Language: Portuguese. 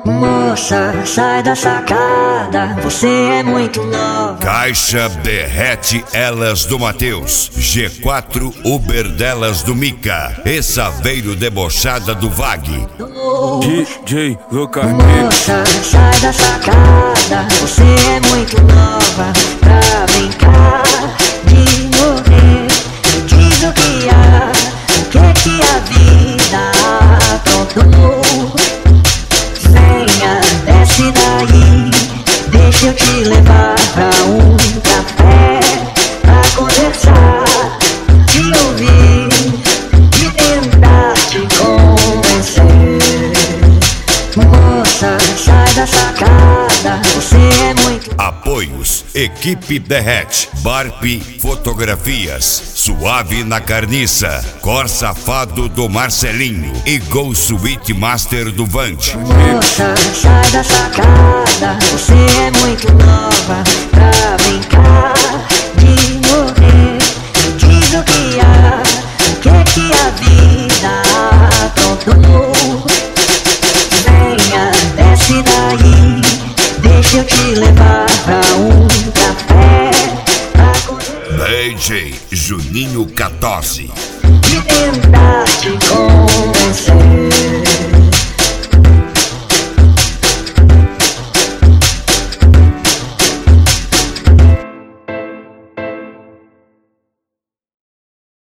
Moça, sai da sacada, você é muito nova. Caixa Berrete Elas do Mateus, G4 Uber delas do Mica, Essaveiro debochada do Vag. DJ Lucas. Moça, sai da sacada, você é muito nova pra brincar de morrer. Diz o que há, o que a vida aprontou. Venha, desce daí, deixa eu te levar pra um café, pra conversar, te ouvir e tentar te convencer. Moça, sai da sacada, você é muito... Apoios: Equipe Berrete, Barp Fotografias, Suave na Carniça, Cor Safado do Marcelinho e Go Suite Master do Vante. Moça, sai da sacada, você é muito nova pra brincar de morrer. Diz o que há, o que a vida aprontou. Venha, desce daí, deixa eu te levar pra um café, pra conversar DJ Juninho 14. e tentar te convencer.